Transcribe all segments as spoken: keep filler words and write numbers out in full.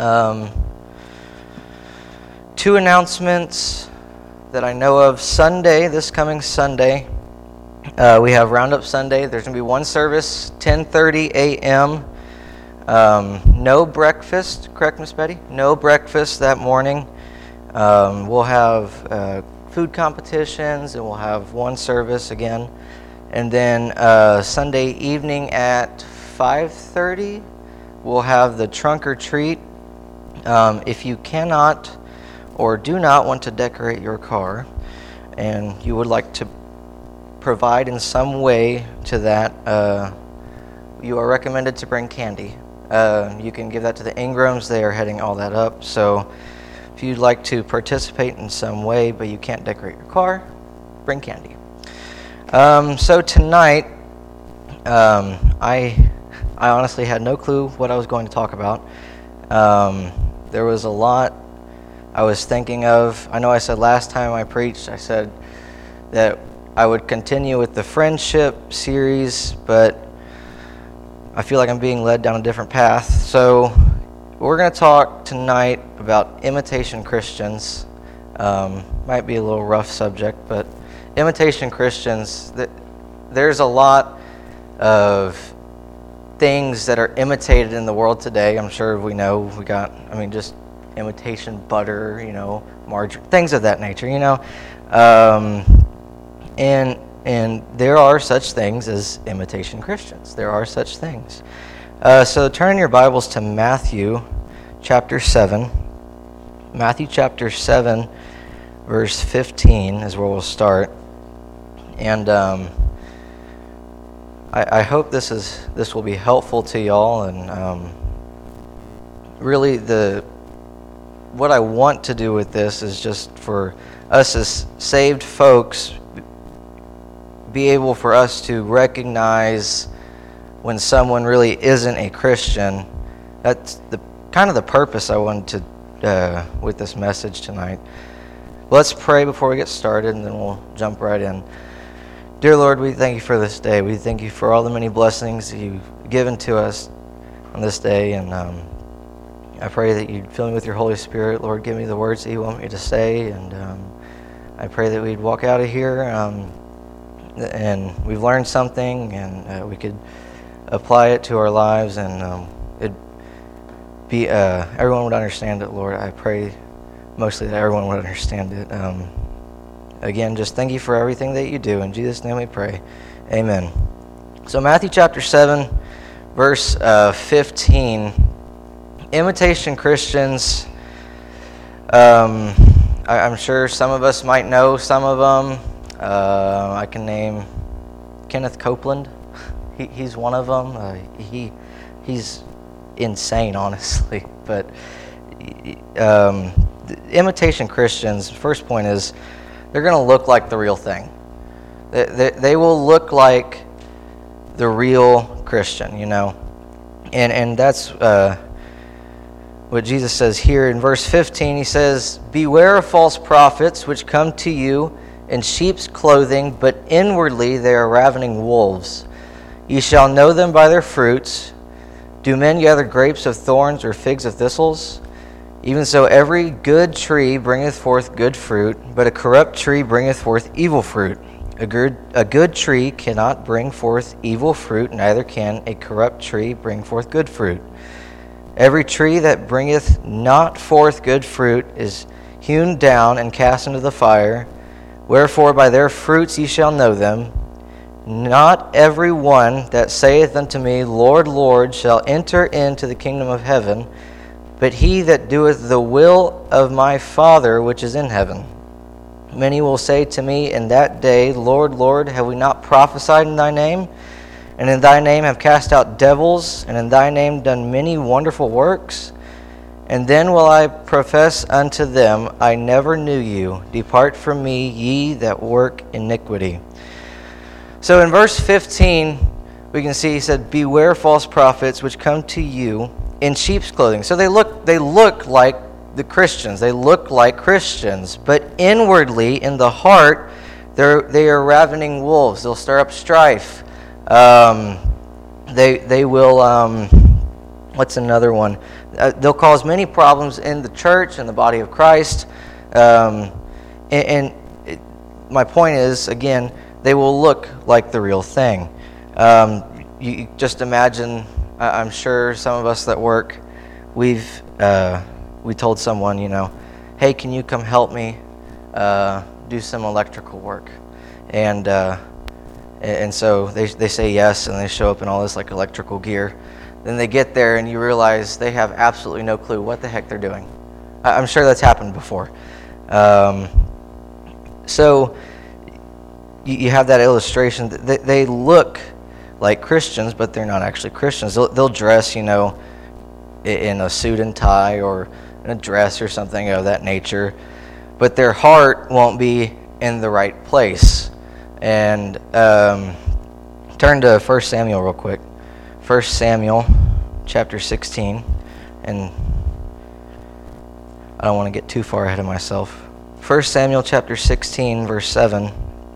Um, two announcements that I know of. Sunday, this coming Sunday, uh, we have Roundup Sunday. There's going to be one service, ten thirty a.m. Um, no breakfast, correct, Miss Betty? No breakfast that morning. Um, we'll have uh, food competitions, and we'll have one service again. And then uh, Sunday evening at five thirty, we'll have the trunk or treat. Um, if you cannot or do not want to decorate your car, and you would like to provide in some way to that, uh, you are recommended to bring candy. Uh, you can give that to the Ingrams. They are heading all that up. So if you'd like to participate in some way, but you can't decorate your car, bring candy. Um, so tonight, um, I I honestly had no clue what I was going to talk about. Um, there was a lot I was thinking of. I know I said last time I preached, I said that I would continue with the friendship series, but I feel like I'm being led down a different path. So we're going to talk tonight about imitation Christians. Um, might be a little rough subject, but imitation Christians, there's a lot of things that are imitated in the world today. I'm sure we know. We got, I mean, just imitation butter, you know, margarine, things of that nature, you know. Um, and and there are such things as imitation Christians. There are such things. Uh, so turn your Bibles to Matthew chapter seven. Matthew chapter seven, verse fifteen is where we'll start. And um, I, I hope this is this will be helpful to y'all. And um, really, the what I want to do with this is just for us as saved folks, be able for us to recognize when someone really isn't a Christian. That's the kind of the purpose I wanted to uh, with this message tonight. Let's pray before we get started, and then we'll jump right in. Dear Lord, we thank you for this day. We thank you for all the many blessings you've given to us on this day, and um, I pray that you'd fill me with your Holy Spirit. Lord, give me the words that you want me to say, and um, I pray that we'd walk out of here um, and we've learned something, and uh, we could apply it to our lives, and um, it'd be uh, everyone would understand it. Lord, I pray mostly that everyone would understand it. Um, again, just thank you for everything that you do. In Jesus' name we pray. Amen. So Matthew chapter seven, verse uh, fifteen. Imitation Christians. Um, I, I'm sure some of us might know some of them. Uh, I can name Kenneth Copeland. He, he's one of them. Uh, he he's insane, honestly. But um, the imitation Christians, first point is they're going to look like the real thing. They, they, they will look like the real Christian, you know. And and that's uh, what Jesus says here in verse fifteen. He says, "Beware of false prophets, which come to you in sheep's clothing, but inwardly they are ravening wolves. Ye shall know them by their fruits. Do men gather grapes of thorns or figs of thistles? Even so every good tree bringeth forth good fruit, but a corrupt tree bringeth forth evil fruit. A good, a good tree cannot bring forth evil fruit, neither can a corrupt tree bring forth good fruit. Every tree that bringeth not forth good fruit is hewn down and cast into the fire. Wherefore by their fruits ye shall know them. Not every one that saith unto me, Lord, Lord, shall enter into the kingdom of heaven, but he that doeth the will of my Father which is in heaven. Many will say to me in that day, Lord, Lord, have we not prophesied in thy name? And in thy name have cast out devils, and in thy name done many wonderful works? And then will I profess unto them, I never knew you. Depart from me, ye that work iniquity." So in verse fifteen, we can see he said, "Beware false prophets which come to you in sheep's clothing." So they look they look like the Christians. They look like Christians, but inwardly, in the heart, they're they are ravening wolves. They'll stir up strife. Um, they they will. Um, what's another one? Uh, they'll cause many problems in the church and the body of Christ. Um, and and it, my point is, again, they will look like the real thing. Um, you, you just imagine, I, I'm sure some of us that work, we've uh, we told someone, you know, hey, can you come help me uh, do some electrical work? And uh, and so they they say yes, and they show up in all this like electrical gear. Then they get there, and you realize they have absolutely no clue what the heck they're doing. I, I'm sure that's happened before. Um, so you, you have that illustration. They, they look like Christians, but they're not actually Christians. They'll, they'll dress, you know, in a suit and tie or in a dress or something of that nature, but their heart won't be in the right place. And um, turn to First Samuel real quick. First Samuel chapter sixteen, and I don't want to get too far ahead of myself. First Samuel chapter sixteen, verse seven.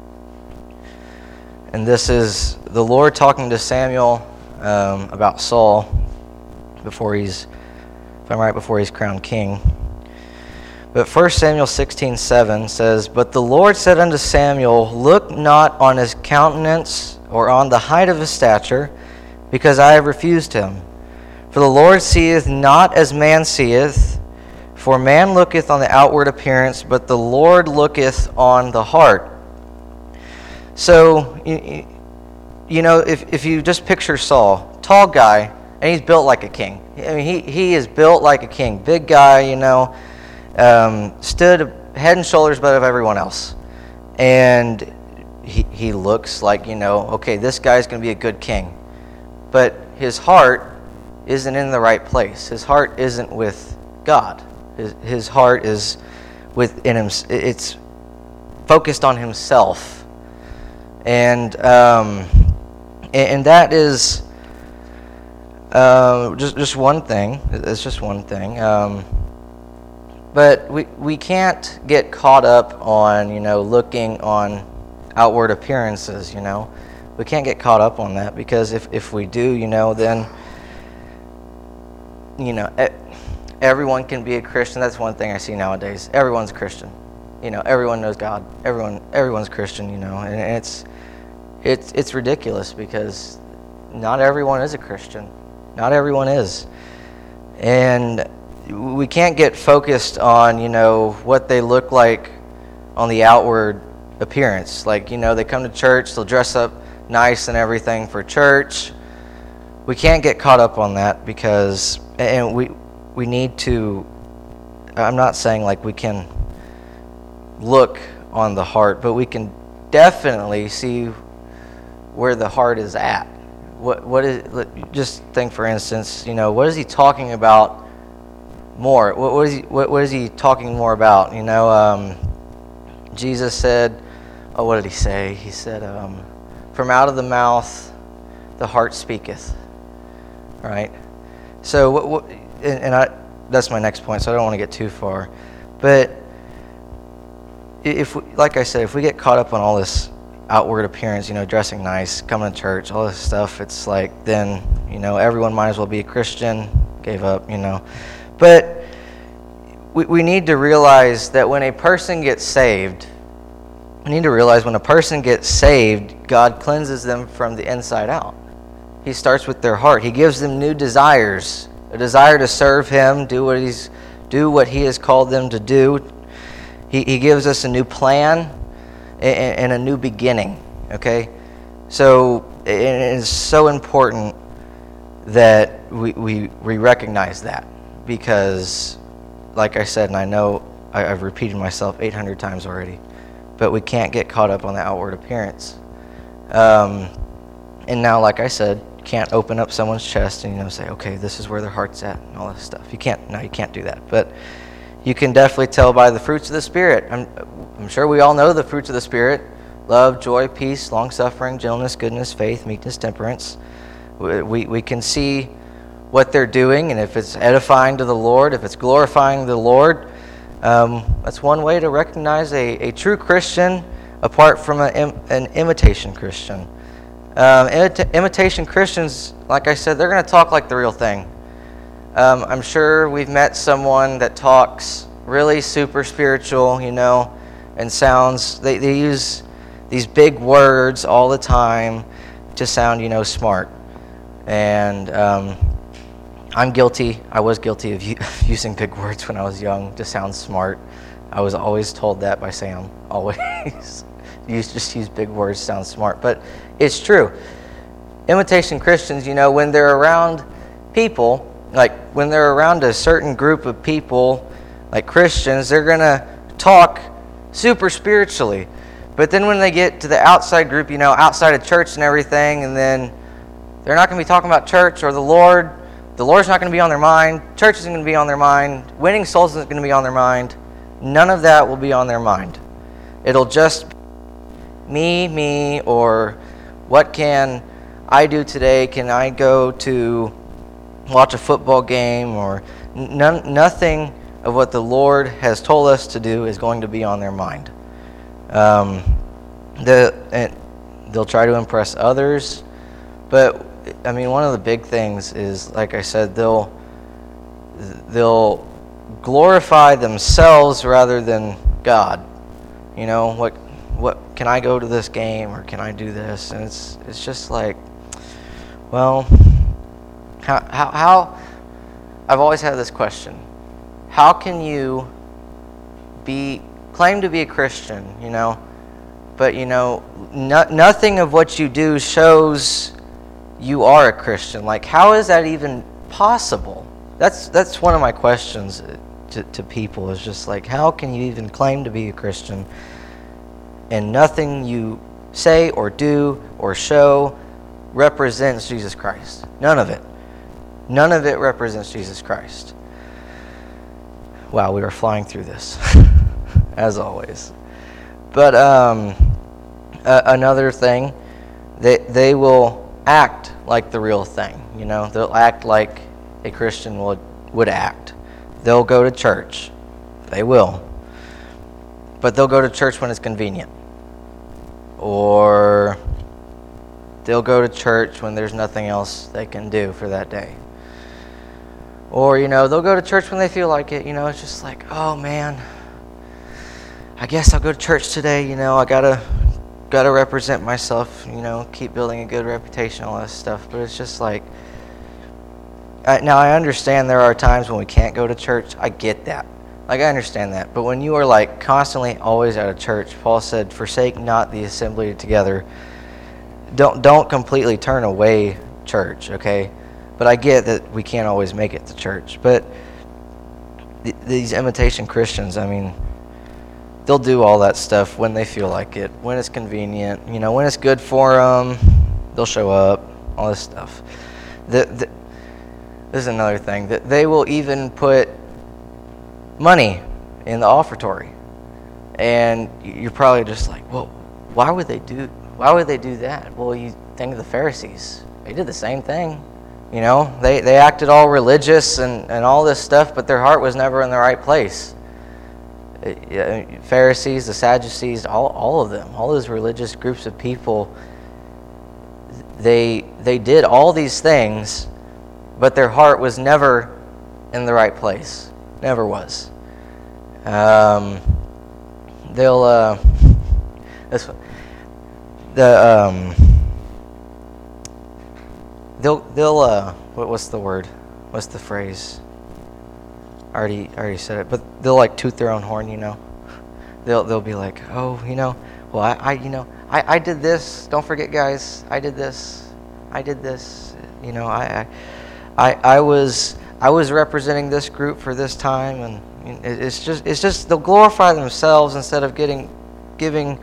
And this is the Lord talking to Samuel um, about Saul before he's, if I'm right, before he's crowned king. But First Samuel sixteen seven says, "But the Lord said unto Samuel, Look not on his countenance or on the height of his stature, because I have refused him. For the Lord seeth not as man seeth, for man looketh on the outward appearance, but the Lord looketh on the heart." So, you, you know, if, if you just picture Saul, tall guy, and he's built like a king. I mean, he, he is built like a king. Big guy, you know, um, stood head and shoulders above everyone else. And he, he looks like, you know, okay, this guy's going to be a good king. But his heart isn't in the right place. His heart isn't with God. His, his heart is within him. It's focused on himself. And um, and that is uh, just just one thing. It's just one thing. Um, but we we can't get caught up on, you know, looking on outward appearances. You know, we can't get caught up on that, because if if we do, you know, then you know everyone can be a Christian. That's one thing I see nowadays. Everyone's a Christian. You know, everyone knows God. Everyone everyone's Christian. You know, and it's. It's it's ridiculous, because not everyone is a Christian. Not everyone is. And we can't get focused on, you know, what they look like on the outward appearance. Like, you know, they come to church, they'll dress up nice and everything for church. We can't get caught up on that, because, and we we need to, I'm not saying like we can look on the heart, but we can definitely see where the heart is at. What what is? Just think, for instance, you know, what is he talking about more? What, what is he what, what is he talking more about? You know, um, Jesus said, oh, what did he say? He said, um, "From out of the mouth, the heart speaketh." Right. So what? what and, and I that's my next point. So I don't want to get too far, but if we, like I said, if we get caught up on all this outward appearance, you know, dressing nice, coming to church, all this stuff, it's like, then, you know, everyone might as well be a Christian, gave up, you know. But we, we need to realize that when a person gets saved, we need to realize when a person gets saved, God cleanses them from the inside out. He starts with their heart. He gives them new desires, a desire to serve Him, do what He's, do what He has called them to do. He, he gives us a new plan and a new beginning, okay? So it is so important that we, we, we recognize that, because, like I said, and I know I, I've repeated myself eight hundred times already, but we can't get caught up on the outward appearance. Um, and now, like I said, you can't open up someone's chest and, you know, say, okay, this is where their heart's at and all this stuff. You can't, no, you can't do that. But you can definitely tell by the fruits of the Spirit. I'm, I'm sure we all know the fruits of the Spirit: love, joy, peace, long-suffering, gentleness, goodness, faith, meekness, temperance. We, we, we can see what they're doing, and if it's edifying to the Lord, if it's glorifying the Lord, um, that's one way to recognize a, a true Christian apart from a, an imitation Christian. Um, imita- imitation Christians, like I said, they're going to talk like the real thing. Um, I'm sure we've met someone that talks really super spiritual, you know, and sounds, they, they use these big words all the time to sound, you know, smart. And um, I'm guilty. I was guilty of u- using big words when I was young to sound smart. I was always told that by Sam, always. You just use big words to sound smart. But it's true. Imitation Christians, you know, when they're around people, like when they're around a certain group of people, like Christians, they're going to talk super spiritually. But then when they get to the outside group, you know, outside of church and everything, and then they're not going to be talking about church or the Lord. The Lord's not going to be on their mind. Church isn't going to be on their mind. Winning souls isn't going to be on their mind. None of that will be on their mind. It'll just be me, me, or what can I do today? Can I go to watch a football game? Or none, nothing of what the Lord has told us to do is going to be on their mind. Um, the, and they'll try to impress others, but I mean, one of the big things is, like I said, they'll they'll glorify themselves rather than God. You know, what what can I go to this game, or can I do this? And it's it's just like, well, how how, how I've always had this question: how can you be claim to be a Christian, you know, but you know, no, nothing of what you do shows you are a Christian? Like, how is that even possible? That's that's one of my questions to, to people, is just like, how can you even claim to be a Christian and nothing you say or do or show represents Jesus Christ? None of it. None of it represents Jesus Christ. Wow, we are flying through this, as always. But um, uh, another thing, they they will act like the real thing. You know, they'll act like a Christian would would act. They'll go to church. They will. But they'll go to church when it's convenient. Or they'll go to church when there's nothing else they can do for that day. Or, you know, they'll go to church when they feel like it. You know, it's just like, oh man, I guess I'll go to church today. You know, I gotta gotta represent myself, you know, keep building a good reputation, all that stuff. But it's just like, I, now I understand there are times when we can't go to church. I get that. Like, I understand that. But when you are like constantly always out of church, Paul said, forsake not the assembly together. Don't don't completely turn away church, okay? But I get that we can't always make it to church. But th- these imitation Christians, I mean, they'll do all that stuff when they feel like it, when it's convenient, you know, when it's good for them, they'll show up, all this stuff. The, the, this is another thing, that they will even put money in the offertory. And you're probably just like, well, why would they do, why would they do that? Well, you think of the Pharisees. They did the same thing. You know, they, they acted all religious and, and all this stuff, but their heart was never in the right place. Pharisees, the Sadducees, all all of them, all those religious groups of people, they they did all these things, but their heart was never in the right place. Never was. Um, they'll uh, this the um, they'll they'll uh, what what's the word? What's the phrase? I already, I already said it, but they'll like toot their own horn, you know. They'll they'll be like, oh, you know, well, I, I you know, I, I did this. Don't forget, guys, I did this. I did this. You know, I I I was I was representing this group for this time, and it's just it's just they'll glorify themselves instead of getting giving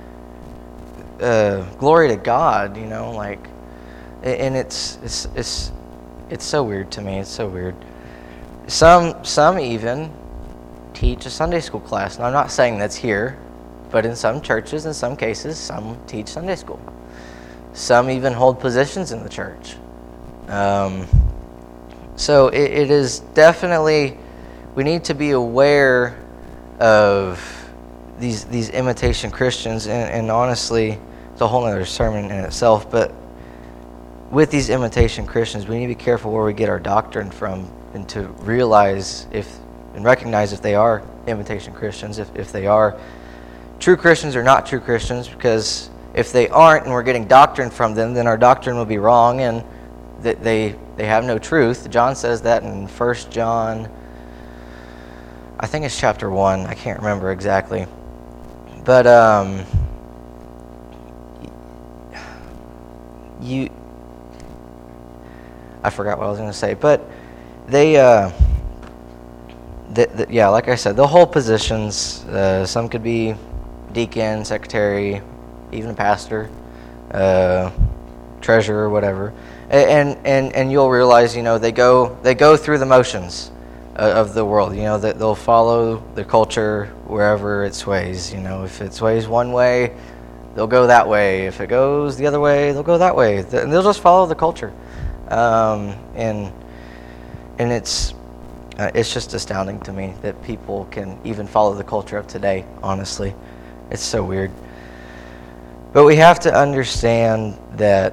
uh, glory to God. You know, like, and it's it's it's it's so weird to me. It's so weird. Some some even teach a Sunday school class. And I'm not saying that's here, but in some churches, in some cases, some teach Sunday school. Some even hold positions in the church. Um, so it, it is definitely, we need to be aware of these these imitation Christians, and, and honestly, it's a whole other sermon in itself, but with these imitation Christians, we need to be careful where we get our doctrine from, and to realize if and recognize if they are imitation Christians, if, if they are true Christians or not true Christians, because if they aren't and we're getting doctrine from them, then our doctrine will be wrong and that they they have no truth. John says that in First John, I think it's chapter one. I can't remember exactly. But um, you, I forgot what I was going to say. But they, uh, the, the, yeah, like I said, they'll hold positions. Uh, some could be deacon, secretary, even a pastor, uh, treasurer, whatever. And and and you'll realize, you know, they go they go through the motions of the world. You know, that they'll follow the culture wherever it sways. You know, if it sways one way, they'll go that way. If it goes the other way, they'll go that way. And they'll just follow the culture. Um, and and it's uh, it's just astounding to me that people can even follow the culture of today. Honestly, it's so weird. But we have to understand that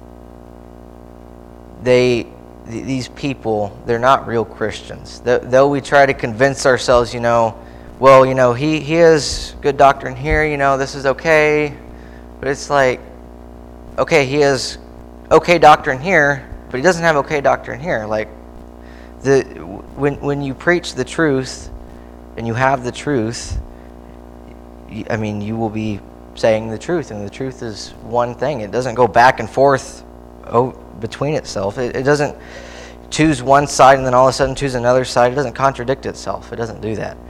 they, th- these people, they're not real Christians. Th- though we try to convince ourselves, you know, well, you know, he, he has good doctrine here, you know, this is okay. But it's like, okay, he has okay doctrine here, but he doesn't have okay doctrine here. Like, the when when you preach the truth and you have the truth, you, I mean, you will be saying the truth, and the truth is one thing. It doesn't go back and forth oh, between itself. It, it doesn't choose one side and then all of a sudden choose another side. It doesn't contradict itself. It doesn't do that.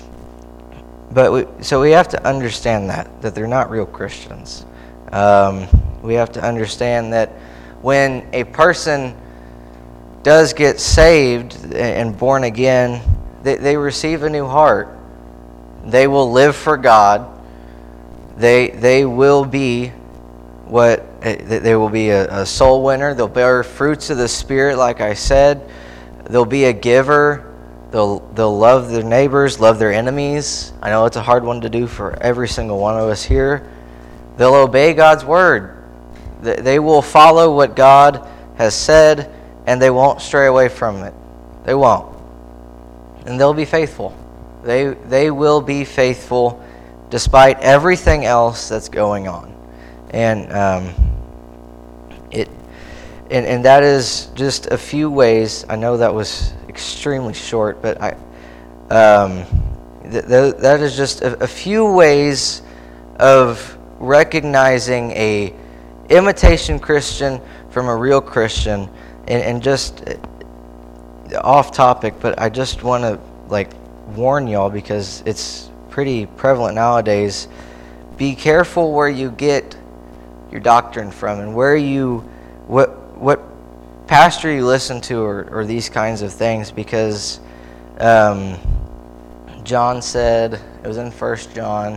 But we, so we have to understand that, that they're not real Christians. Um, we have to understand that when a person does get saved and born again, they, they receive a new heart. They will live for God. They they will be what they will be a, a soul winner. They'll bear fruits of the Spirit, like I said. They'll be a giver. They'll they'll love their neighbors, love their enemies. I know it's a hard one to do for every single one of us here. They'll obey God's word. They will follow what God has said, and they won't stray away from it. They won't. And they'll be faithful. They they will be faithful despite everything else that's going on. And um, it and, and that is just a few ways. I know that was extremely short, but I um, th- th- that is just a, a few ways of recognizing a imitation Christian from a real Christian. And, and just uh, off topic, but I just want to like warn y'all, because it's pretty prevalent nowadays. Be careful where you get your doctrine from, and where you what what pastor you listen to, or, or these kinds of things, because um, John said, it was in First John,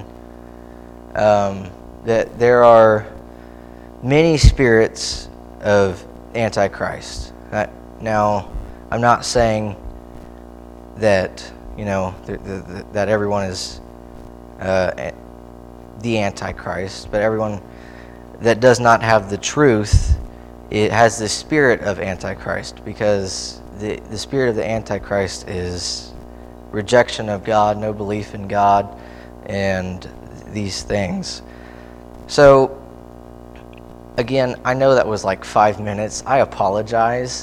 um, that there are many spirits of Antichrist. Now, I'm not saying that, you know, the, the, that everyone is uh, the Antichrist, but everyone that does not have the truth, it has the spirit of Antichrist, because the, the spirit of the Antichrist is rejection of God, no belief in God, and these things. So, again, I know that was like five minutes. I apologize.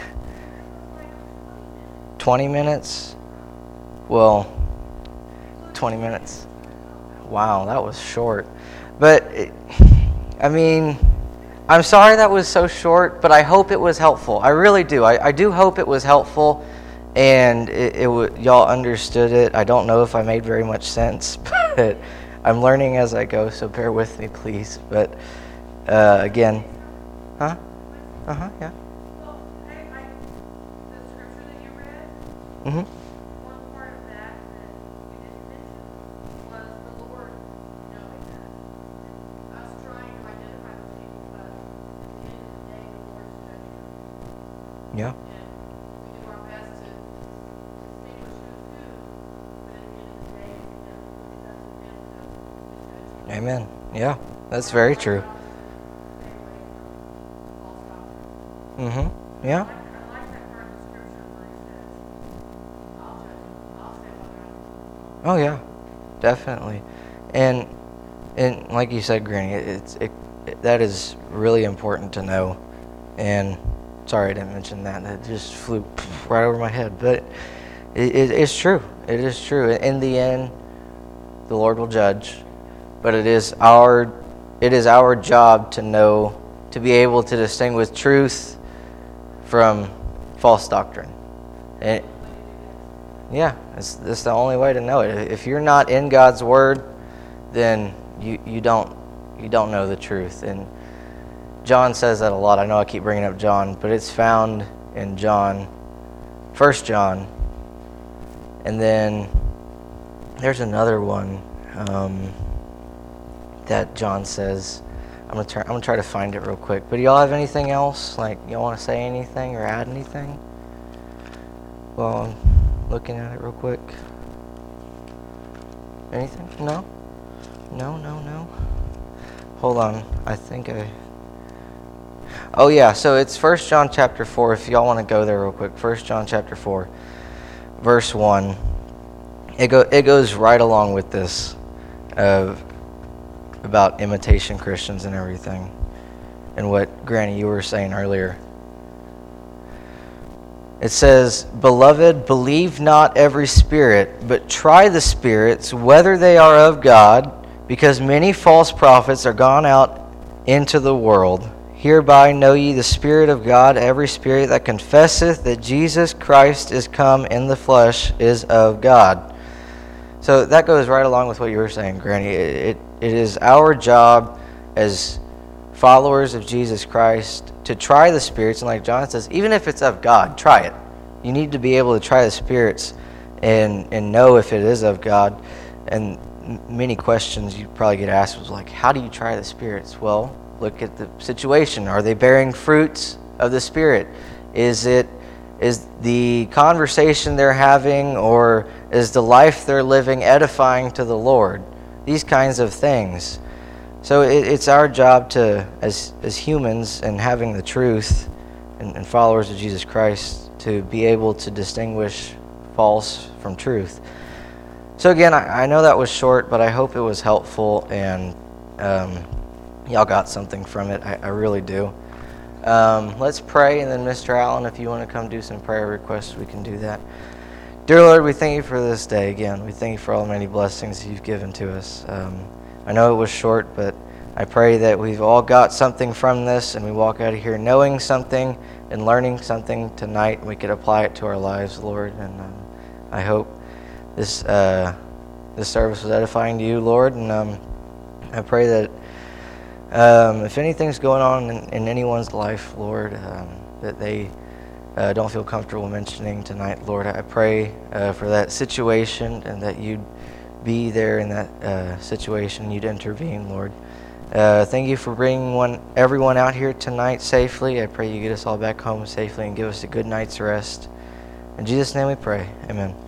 twenty minutes? Well, twenty minutes. Wow, that was short. But, it, I mean, I'm sorry that was so short, but I hope it was helpful. I really do. I, I do hope it was helpful, and it, it w- y'all understood it. I don't know if I made very much sense, but I'm learning as I go, so bear with me, please. But uh, again, huh? Uh huh. Yeah. Well, I, I, the scripture that you read, Mhm. one part of that that you didn't mention was the Lord knowing that. Us trying to identify those people, but at the end of the day, the Lord's judging them. Yeah. And we do our best to distinguish who's who, but at the end of the day, it's Him. It's up to Him to to judge. Amen. Yeah, that's very true. Stay away from false doctrine. Mhm. Yeah. I like, I like that part of the scripture where he Oh yeah, definitely. And and like you said, Granny, it, it's it, it that is really important to know. And sorry I didn't mention that. That just flew right over my head. But it, it, it's true. It is true. In the end, the Lord will judge. But it is our it is our job to know, to be able to distinguish truth from false doctrine. And yeah, it's, it's the only way to know it. If you're not in God's Word, then you, you don't you don't know the truth. And John says that a lot. I know I keep bringing up John, but it's found in John, First John, and then there's another one um, that John says. I'm gonna try. I'm gonna try to find it real quick. But do y'all have anything else? Like, y'all want to say anything or add anything? Well, I'm looking at it real quick. Anything? No. No. No. No. Hold on. I think I. Oh yeah. So it's First John chapter four. If y'all want to go there real quick, First John chapter four, verse one. It go. It goes right along with this, of about imitation Christians and everything, and what Granny you were saying earlier. It says, "Beloved, believe not every spirit, but try the spirits whether they are of God, because many false prophets are gone out into the world. Hereby know ye the Spirit of God. Every spirit that confesseth that Jesus Christ is come in the flesh is of God." So that goes right along with what you were saying, Granny. It, it, it is our job as followers of Jesus Christ to try the spirits. And like John says, even if it's of God, try it. You need to be able to try the spirits and, and know if it is of God. And many questions you probably get asked was like, how do you try the spirits? Well, look at the situation. Are they bearing fruits of the Spirit? Is it is the conversation they're having, or is the life they're living edifying to the Lord? These kinds of things. So it, it's our job to, as as humans and having the truth and, and followers of Jesus Christ, to be able to distinguish false from truth. So again, I, I know that was short, but I hope it was helpful, and um, y'all got something from it. I, I really do. Um, let's pray, and then Mister Allen, if you want to come do some prayer requests, we can do that. Dear Lord, we thank you for this day again. We thank you for all the many blessings you've given to us. Um, I know it was short, but I pray that we've all got something from this, and we walk out of here knowing something and learning something tonight. We could apply it to our lives, Lord, and um, I hope this uh, this service was edifying to you, Lord, and um, I pray that Um, if anything's going on in, in anyone's life, Lord, um, that they uh, don't feel comfortable mentioning tonight, Lord, I pray uh, for that situation, and that you'd be there in that uh, situation, you'd intervene, Lord. Uh, thank you for bringing one, everyone out here tonight safely. I pray you get us all back home safely and give us a good night's rest. In Jesus' name we pray. Amen.